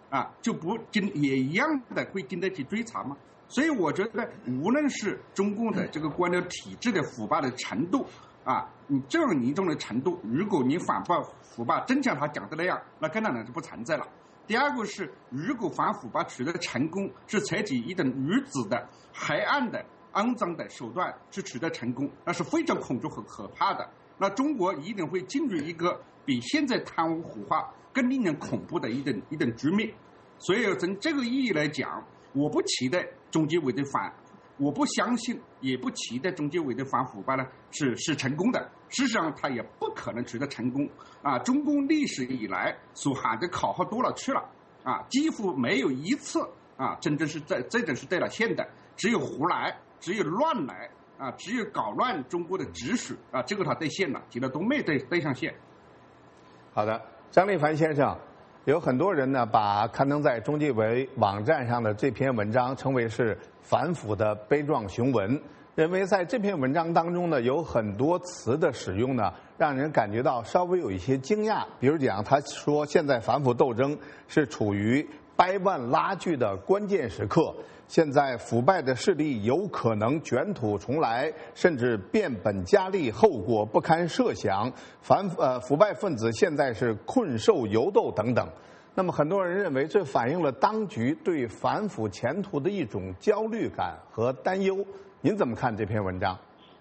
S14: 就不也一样的会经得起追查吗？所以我觉得，无论是中共的这个官僚体制的腐败的程度，你这样严重的程度，如果你反腐败真像他讲的那样，那更可能就不存在了。第二个是，如果反腐败取得成功，是采取一种女子的黑暗的、肮脏的手段去取得成功，那是非常恐惧和可怕的。那中国一定会进入一个比现在贪污腐败更令人恐怖的一种局面。所以从这个意义来讲，我不期待中纪委的我不相信，也不期待中纪委的反腐败呢是成功的。事实上，它也不可能取得成功。中共历史以来所喊的口号多了去了，几乎没有一次真正是这种是对了线的，只有胡来，只有乱来，只有搞乱中国的秩序，这个他对线了，其他都没对上线。
S12: 好的，张立凡先生。有很多人呢，把刊登在中纪委网站上的这篇文章称为是反腐的悲壮雄文，认为在这篇文章当中呢，有很多词的使用呢，让人感觉到稍微有一些惊讶。比如讲，他说现在反腐斗争是处于掰腕拉锯的关键时刻，现在腐败的势力有可能卷土重来，甚至变本加厉，后果不堪设想。腐败分子现在是困兽犹斗等等。那么很多人认为这反映了当局对反腐前途的一种焦虑感和担忧。您怎么看这篇文章？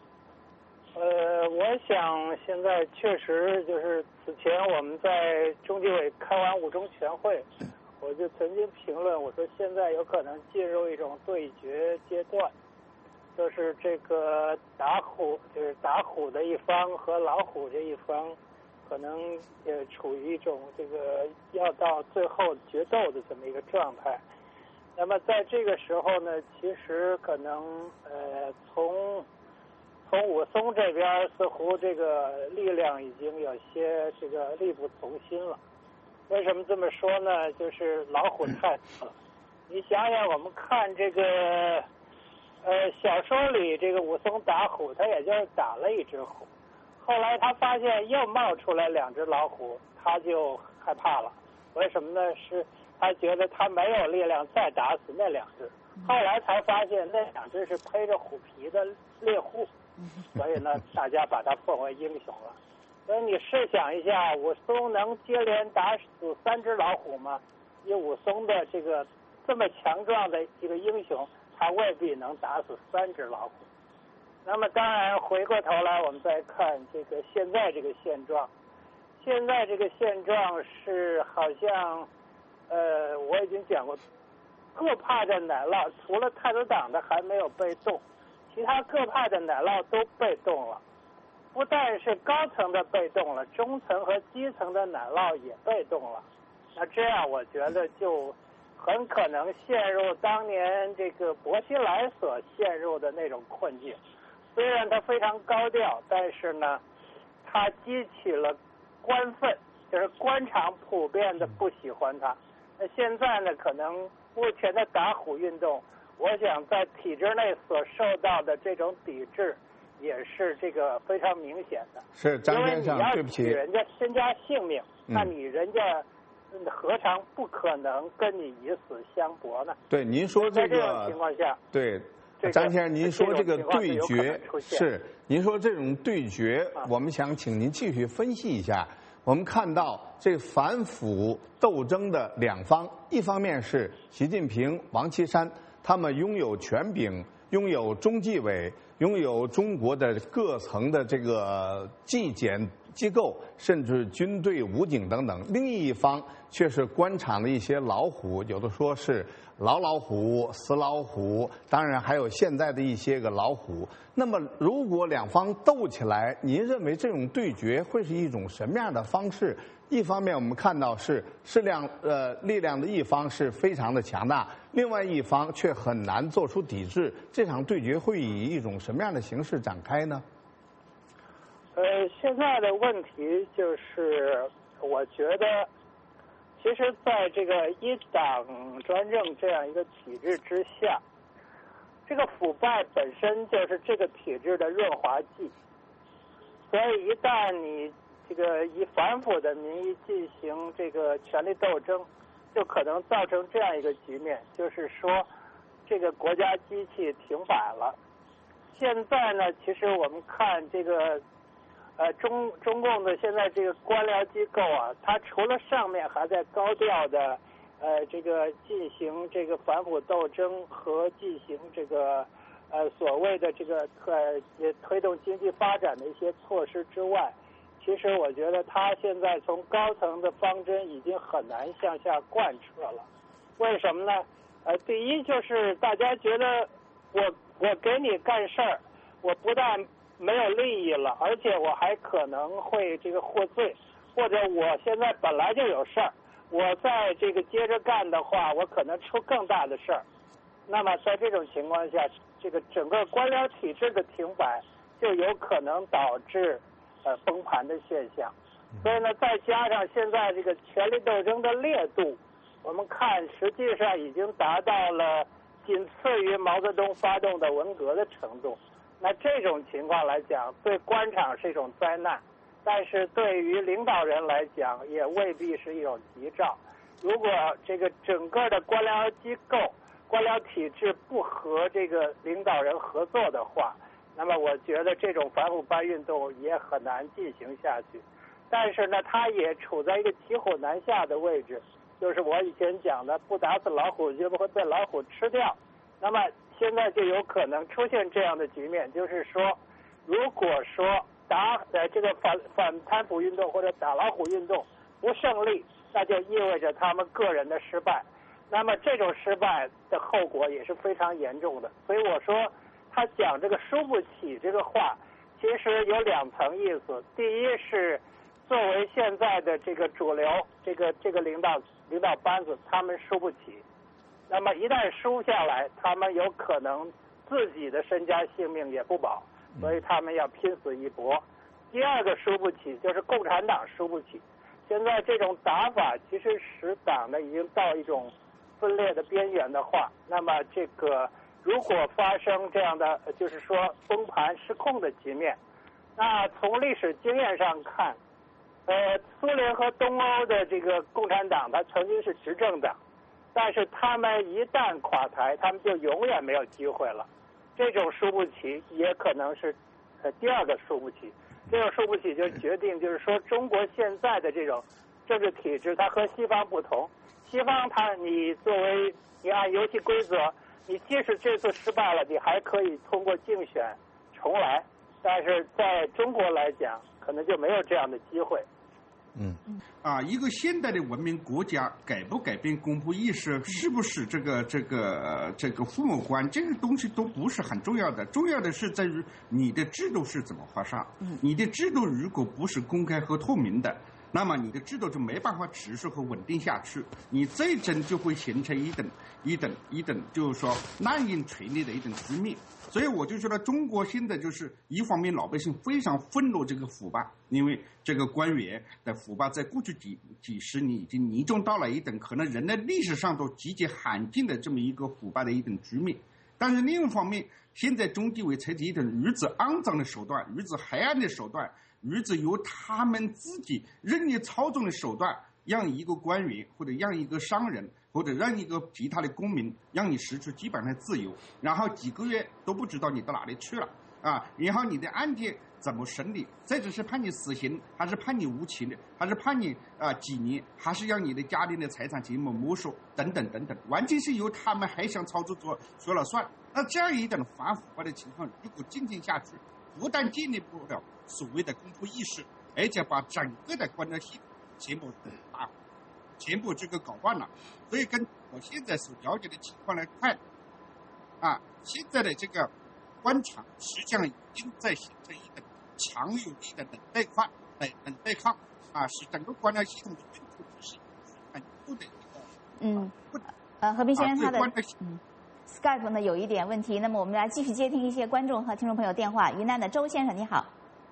S15: 我想现在确实就是此前我们在中纪委开完5中全会，我就曾经评论，我说现在有可能进入一种对决阶段，就是这个打虎的一方和老虎这一方，可能也处于一种这个要到最后决斗的这么一个状态。那么在这个时候呢，其实可能从武松这边似乎这个力量已经有些这个力不从心了。为什么这么说呢？就是老虎太死了。你想想，我们看这个小说里这个武松打虎，他也就是打了一只虎，后来他发现又冒出来2只老虎，他就害怕了。为什么呢？是他觉得他没有力量再打死那2只，后来才发现那2只是披着虎皮的猎户，所以呢，大家把他奉为英雄了。所以你试想一下，武松能接连打死3只老虎吗？以武松的这么强壮的一个英雄，他未必能打死3只老虎。那么当然回过头来，我们再看现在这个现状。现在这个现状是好像，我已经讲过，各派的奶酪除了太子党的还没有被动，其他各派的奶酪都被动了。不但是高层的被动了，中层和基层的奶酪也被动了。那这样我觉得就很可能陷入当年这个薄熙来所陷入的那种困境。虽然他非常高调，但是呢，他激起了官愤，就是官场普遍的不喜欢他。那现在呢，可能目前的打虎运动，我想在体制内所受到的这种抵制，也是这个非常明显的。
S12: 是张先生，对不起，
S15: 因为你要取人家身家性命，那你人家何尝不可能跟你以死相搏呢？
S12: 对，您说
S15: 在这种情况下，
S12: 对，张先生，您说这个对决是，您说这种对决，我们想请您继续分析一下。我们看到这反腐斗争的2方，一方面是习近平、王岐山，他们拥有权柄，拥有中纪委，拥有中国的各层的这个纪检机构，甚至军队、武警等等。另一方却是官场的一些老虎，有的说是老老虎、死老虎，当然还有现在的一些个老虎。那么，如果2方斗起来，您认为这种对决会是一种什么样的方式？一方面，我们看到是力量的一方是非常的强大，另外一方却很难做出抵制。这场对决会以一种什么样的形式展开呢？
S15: 现在的问题就是，我觉得，其实在这个一党专政这样一个体制之下，这个腐败本身就是这个体制的润滑剂。所以一旦你这个以反腐的名义进行这个权力斗争， 就可能造成这样一个局面，就是说这个国家机器停摆了。现在呢，其实我们看这个中共的现在这个官僚机构啊，它除了上面还在高调的这个进行这个反腐斗争和进行这个所谓的这个推动经济发展的一些措施之外，其实我觉得它现在从高层的方针已经很难向下贯彻了。为什么呢？第一就是大家觉得我给你干事儿，我不但没有利益了，而且我还可能会这个获罪，或者我现在本来就有事儿，我再这个接着干的话，我可能出更大的事儿。那么在这种情况下，这个整个官僚体制的停摆就有可能导致崩盘的现象。所以呢，再加上现在这个权力斗争的烈度，我们看实际上已经达到了仅次于毛泽东发动的文革的程度。那这种情况来讲，对官场是一种灾难，但是对于领导人来讲，也未必是一种吉兆。如果这个整个的官僚机构、官僚体制不和这个领导人合作的话，那么我觉得这种反腐败运动也很难进行下去。但是呢，它也处在一个骑虎难下的位置，就是我以前讲的，不打死老虎就不会被老虎吃掉。那么现在就有可能出现这样的局面，就是说，如果说这个反贪腐运动或者打老虎运动不胜利，那就意味着他们个人的失败。那么这种失败的后果也是非常严重的。所以我说他讲这个输不起这个话，其实有两层意思。第一是作为现在的这个主流这个领导班子，他们输不起。那么一旦输下来，他们有可能自己的身家性命也不保，所以他们要拼死一搏。第二个输不起就是共产党输不起。现在这种打法其实使党呢已经到一种分裂的边缘的话，那么这个如果发生这样的就是说崩盘失控的局面，那从历史经验上看，苏联和东欧的这个共产党它曾经是执政党，但是他们一旦垮台，他们就永远没有机会了。这种输不起也可能是第二个输不起。这种输不起就决定就是说中国现在的这种政治体制它和西方不同。西方你作为你按游戏规则，你即使这次失败了，你还可以通过竞选重来，但是在中国来讲可能就没有这样的机会。
S14: 一个现代的文明国家改不改变公仆意识，是不是这个父母官，这个东西都不是很重要的，重要的是在于你的制度是怎么画上。你的制度如果不是公开和透明的，那么你的制度就没办法持续和稳定下去，你这一阵就会形成一等，就是说滥用权力的一种局面。所以我就觉得中国现在就是一方面老百姓非常愤怒这个腐败，因为这个官员的腐败在过去几十年已经凝重到了一等可能人类历史上都极其罕见的这么一个腐败的一种局面。但是另一方面，现在中纪委采取一种如此肮脏的手段，如此黑暗的手段，如此由他们自己任意操纵的手段，让一个官员或者让一个商人或者让一个其他的公民让你失去基本上的自由，然后几个月都不知道你到哪里去了然后你的案件怎么审理，这只是判你死刑还是判你无期的，还是判你几年，还是让你的家庭的财产全部没收等等等等，完全是由他们黑箱操作说了算。那这样一种反腐败的情况如果进行下去，不但建立不了所谓的公仆意识，而且把整个的官僚系统全部这个搞乱了。所以跟我现在所了解的情况来看现在的这个官场实际上已经在形成一个强有力的冷对抗使整个官僚系统的运作是很优的一个
S13: 和平先生他的Skype 呢有一点问题，那么我们来继续接听一些观众和听众朋友电话。云南的周先生你好。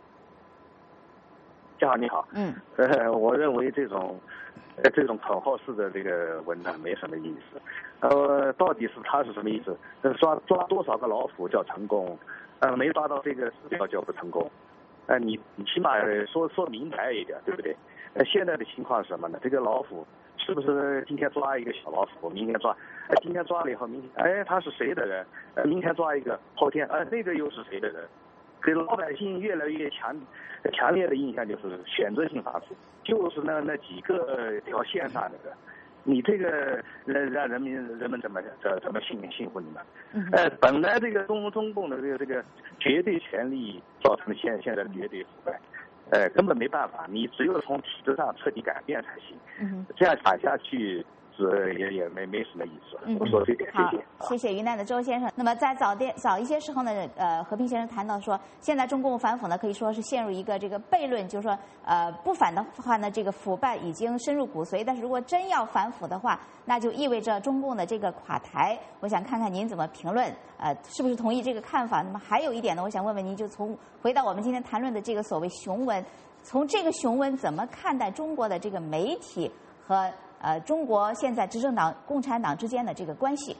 S16: 你好。我认为这种口号式的这个文章没什么意思。到底它是什么意思？抓多少个老虎叫成功？没抓到这个4条叫不成功。你起码说明白一点，对不对？ 现在的情况是什么呢？这个老虎是不是今天抓一个小老虎，明天抓，今天抓了以后，明天他是谁的人？明天抓一个，后天那个又是谁的人？给老百姓越来越强烈的印象就是选择性反腐，就是那几个条线上那个，你这个让人们怎么信服你们？本来这个中共的这个绝对权力造成现在的绝对腐败。根本没办法，你只有从体制上彻底改变才行。这样打下去也没什么意思。我说这点，谢谢。
S13: 谢谢云南的周先生。那么在早一些时候呢，和平先生谈到说，现在中共反腐呢可以说是陷入一个这个悖论，就是说不反的话呢，这个腐败已经深入骨髓，但是如果真要反腐的话，那就意味着中共的这个垮台。我想看看您怎么评论，是不是同意这个看法？那么还有一点呢，我想问问您，就回到我们今天谈论的这个所谓雄文，从这个雄文怎么看待中国的这个媒体和中国现在执政党共产党之间的这个关系？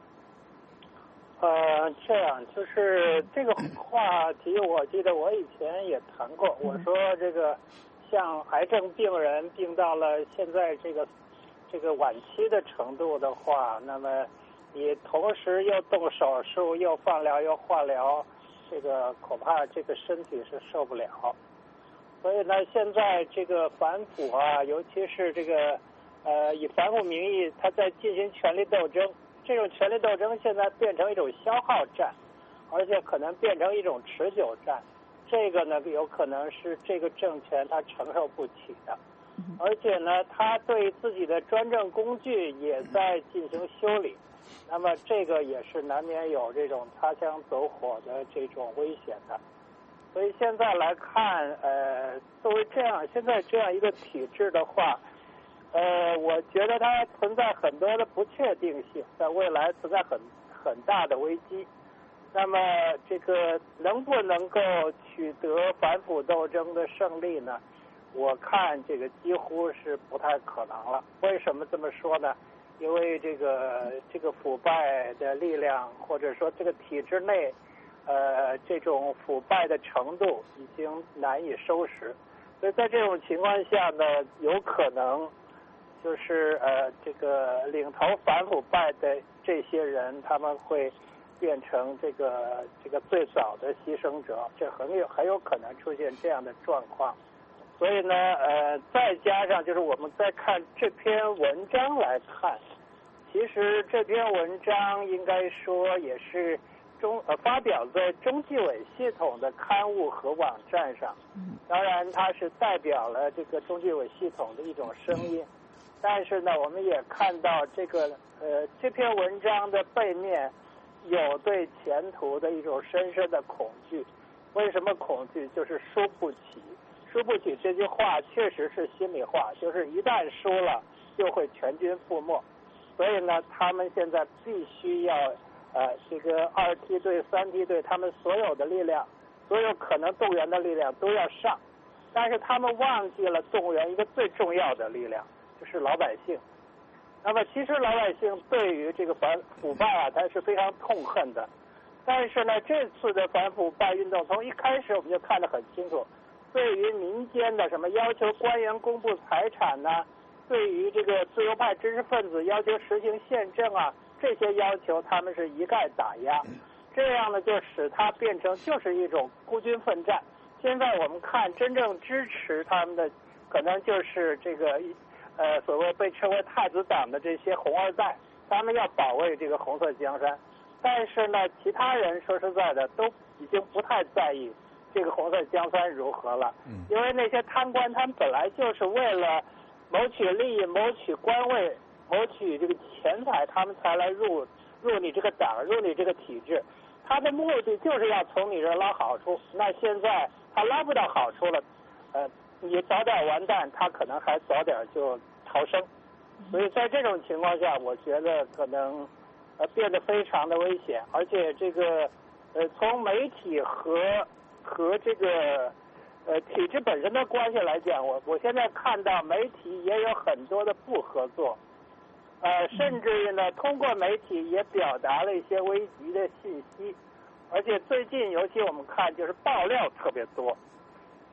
S15: 这样就是这个话题，我记得我以前也谈过。我说这个像癌症病人病到了现在这个晚期的程度的话，那么你同时又动手术又放疗又化疗，这个恐怕这个身体是受不了。所以呢，现在这个反腐啊，尤其是这个以反腐名义他在进行权力斗争，这种权力斗争现在变成一种消耗战，而且可能变成一种持久战。这个呢，有可能是这个政权他承受不起的，而且呢，他对自己的专政工具也在进行修理，那么这个也是难免有这种擦枪走火的这种危险的。所以现在来看，作为现在这样一个体制的话，我觉得它存在很多的不确定性，在未来存在很大的危机。那么这个能不能够取得反腐斗争的胜利呢？我看这个几乎是不太可能了。为什么这么说呢？因为这个腐败的力量，或者说这个体制内这种腐败的程度已经难以收拾，所以在这种情况下呢，有可能就是这个领头反腐败的这些人，他们会变成这个最早的牺牲者，这很有可能出现这样的状况。所以呢，再加上就是我们再看这篇文章来看，其实这篇文章应该说也是发表在中纪委系统的刊物和网站上，当然它是代表了这个中纪委系统的一种声音，但是呢，我们也看到这篇文章的背面有对前途的一种深深的恐惧。为什么恐惧？就是输不起。输不起这句话确实是心里话，就是一旦输了就会全军覆没。所以呢，他们现在必须要这个2梯队、3梯队，他们所有的力量，所有可能动员的力量都要上，但是他们忘记了动员一个最重要的力量，就是老百姓。那么其实老百姓对于这个反腐败啊，他是非常痛恨的。但是呢，这次的反腐败运动从一开始我们就看得很清楚，对于民间的什么要求官员公布财产呢，对于这个自由派知识分子要求实行宪政啊，这些要求他们是一概打压，这样呢就使它变成就是一种孤军奋战。现在我们看真正支持他们的，可能就是这个所谓被称为太子党的这些红二代，他们要保卫这个红色江山。但是呢，其他人说实在的都已经不太在意这个红色江山如何了，因为那些贪官他们本来就是为了谋取利益、谋取官位、谋取这个钱财，他们才来入你这个党、入你这个体制。他的目的就是要从你这捞好处。那现在他捞不到好处了，你早点完蛋，他可能还早点就逃生。所以在这种情况下，我觉得可能变得非常的危险。而且这个从媒体和这个体制本身的关系来讲，我现在看到媒体也有很多的不合作，甚至于呢，通过媒体也表达了一些危急的信息。而且最近尤其我们看就是爆料特别多，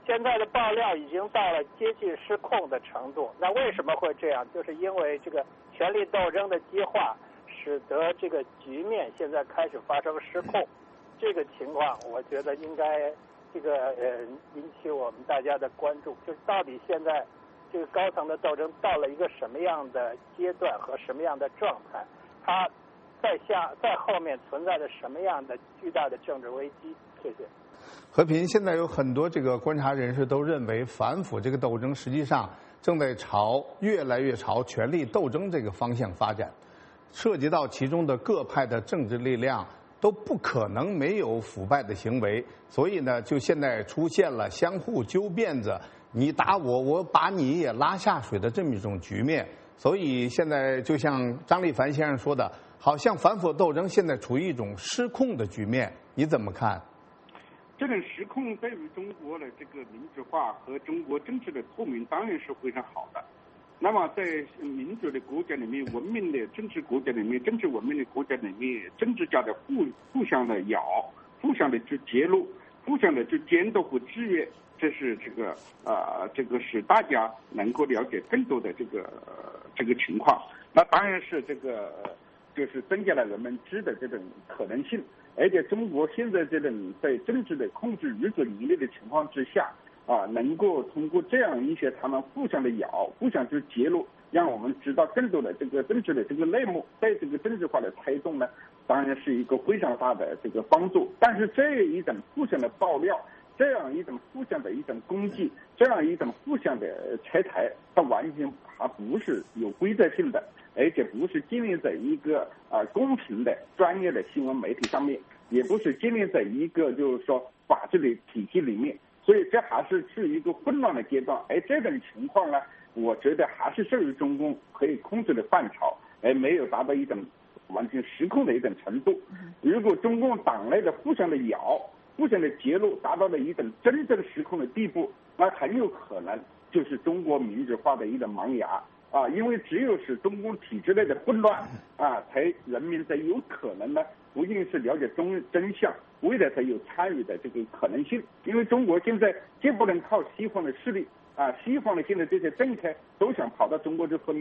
S15: 现在的爆料已经到了接近失控的程度。那为什么会这样？就是因为这个权力斗争的激化，使得这个局面现在开始发生失控。这个情况，我觉得应该引起我们大家的关注，就是到底现在这个高层的斗争到了一个什么样的阶段和什么样的状态？它在后面存在着什么样的巨大的政治危机？谢谢。
S12: 和平，现在有很多这个观察人士都认为，反腐这个斗争实际上正在越来越朝权力斗争这个方向发展，涉及到其中的各派的政治力量都不可能没有腐败的行为，所以呢，就现在出现了相互揪辫子，你打我，我把你也拉下水的这么一种局面。所以现在就像张立凡先生说的，好像反腐斗争现在处于一种失控的局面，你怎么看？
S14: 这种失控对于中国的这个民主化和中国政治的透明当然是非常好的。那么在民主的国家里面，文明的政治国家里面，政治文明的国家里面，政治家的互相的咬，互相的去揭露，互相的去监督和制约，这是这个使大家能够了解更多的这个情况。那当然是就是增加了人们知的这种可能性。而且中国现在这种在政治的控制日益凌厉的情况之下，能够通过这样一些他们互相的咬，互相去揭露，让我们知道更多的这个政治的这个内幕，对这个政治化的推动呢，当然是一个非常大的这个帮助。但是这一种互相的爆料，这样一种互相的一种攻击，这样一种互相的拆台，它完全还不是有规则性的，而且不是建立在一个公平的专业的新闻媒体上面，也不是建立在一个就是说法治的体系里面，所以这还是一个混乱的阶段。而这种情况呢，我觉得还是属于中共可以控制的范畴，而没有达到一种完全失控的一种程度。如果中共党内的互相的咬，互相的揭露达到了一种真正失控的地步，那很有可能就是中国民主化的一种萌芽。因为只有是中共体制内的混乱才人民才有可能呢，不仅是了解真相，未来才有参与的这个可能性。因为中国现在既不能靠西方的势力西方的现在这些政客都想跑到中国去分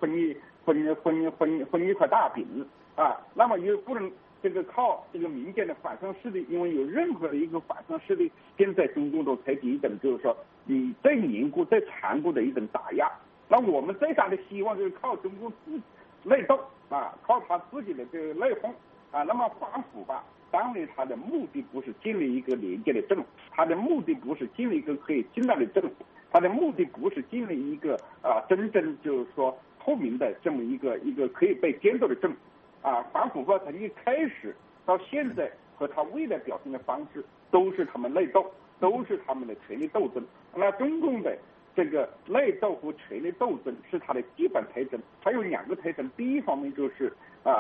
S14: 一块大饼那么又不能靠这个民间的反抗势力，因为有任何的一个反抗势力，现在中共都采取一种就是说你最严酷、最残酷的一种打压。那我们最大的希望就是靠中共自己内斗靠他自己的这个内讧那么反腐吧，当然他的目的不是建立一个廉洁的政府，他的目的不是建立一个可以信赖的政府，他的目的不是建立一个真正就是说透明的这么一个可以被监督的政府反腐吧，从一开始到现在和他未来表现的方式都是他们内斗，都是他们的权力斗争。那中共的这个内斗和权力斗争是它的基本特征，它有两个特征。第一方面就是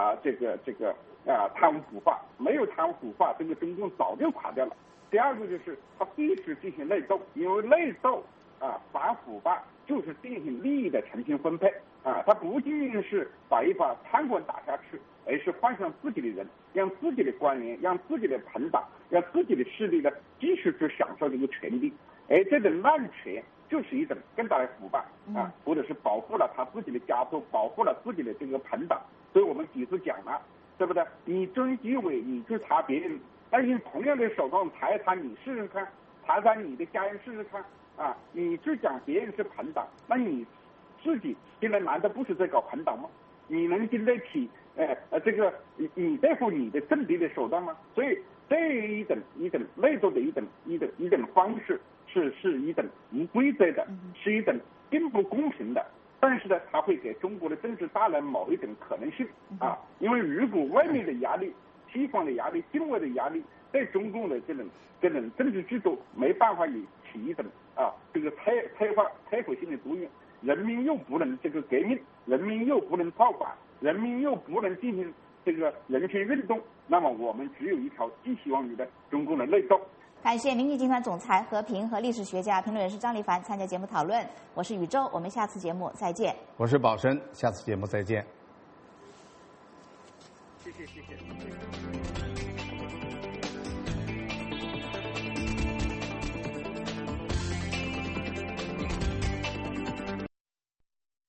S14: 贪污腐化，没有贪污腐化，这个中共早就垮掉了。第二个就是它必须进行内斗，因为内斗反腐败就是进行利益的重新分配它不仅仅是把贪官打下去，而是换上自己的人，让自己的官员，让自己的朋党，让自己的势力呢继续去享受这个权利，而这种滥权就是一种更大的腐败或者是保护了他自己的家族，保护了自己的这个朋党。所以我们几次讲了，对不对？你追纪委，你去查别人，但是同样的手段查一查你试试看，查查你的家人试试看你去讲别人是朋党，那你自己现在难道不是在搞朋党吗？你能经得起你对付你的政敌的手段吗？所以这一种内斗的一种方式是一种无规则的，是一种并不公平的。但是呢，它会给中国的政治带来某一种可能性因为如果外面的压力、西方的压力、境外的压力对中共的这种政治制度没办法起一种这个摧毁性的作用，人民又不能这个革命，人民又不能造反，人民又不能进行这个人权运动，那么我们只有一条寄希望于的中共的内斗。
S13: 感谢明记集团总裁和平和历史学家、评论人士张立凡参加节目讨论。我是宇宙，我们下次节目再见。
S12: 我是宝生，下次节目再见。
S14: 谢谢。